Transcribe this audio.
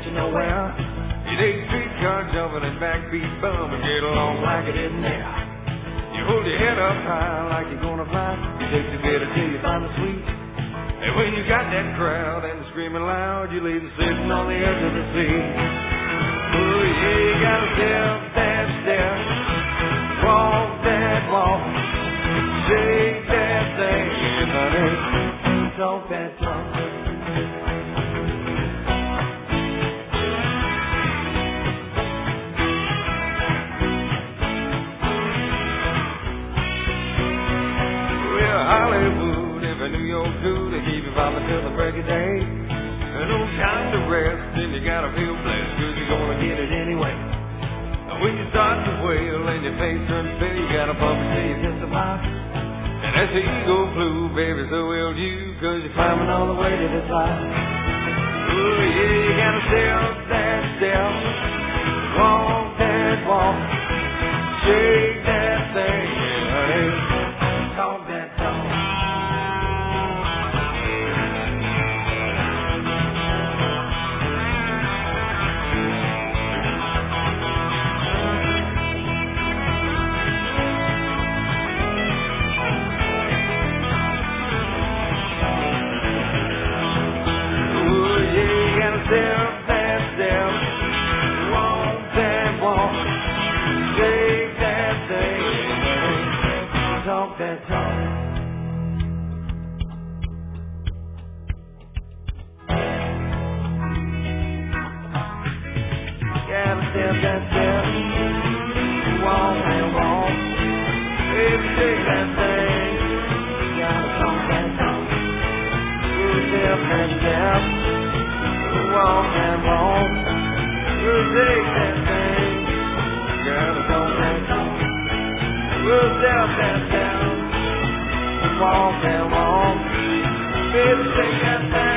you nowhere. You take streetcar jumping and backbeat bum and get along like it isn't there. You hold your head up high like you're gonna fly. You take the bitter till you find the sweet. And when you got that crowd and screaming loud, you leave them sitting on the edge of the seat. Oh yeah, you gotta step that step, walk that walk, shake that thing, honey, talk that talk. Well, Hollywood, if I New York too, they keep you vibing till the break of day. And no time to rest, then you gotta feel blessed, cause you're gonna get it anyway. And when you start to wail and your face turns pale, you gotta pump it till you testify. And that's the ego flu, baby, so will you, cause you're climbing all the way to the top. Oh yeah, you gotta step that step, walk that walk, shake that thing, honey, talk that talk. Step that step, walk that walk, shake that thing, talk that talk. Gotta step that step, walk that walk, baby shake that thing, gotta talk that talk. Step that step, walk and walk, we'll take that thing, gotta talk that talk. We'll step that down, walk and walk, baby, take that thing.